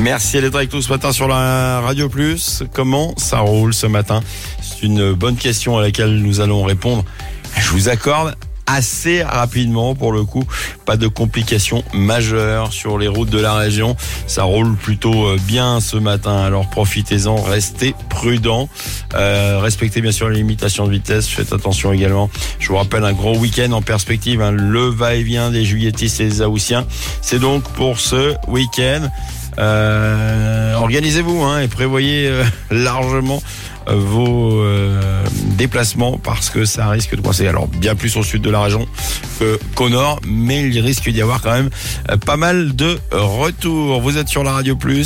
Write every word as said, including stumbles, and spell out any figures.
Merci d'être avec nous ce matin sur la Radio Plus. Comment ça roule ce matin? C'est une bonne question à laquelle nous allons répondre. Je vous accorde assez rapidement pour le coup. Pas de complications majeures sur les routes de la région. Ça roule plutôt bien ce matin. Alors profitez-en, restez prudents. Euh, respectez bien sûr les limitations de vitesse. Faites attention également. Je vous rappelle un gros week-end en perspective. Hein, le va-et-vient des juilletistes et des Haussiens. C'est donc pour ce week-end. Euh, organisez-vous hein, et prévoyez euh, largement euh, vos euh, déplacements parce que ça risque de coincer. Alors bien plus au sud de la région que, qu'au nord, mais il risque d'y avoir quand même euh, pas mal de retours. Vous êtes sur la Radio Plus.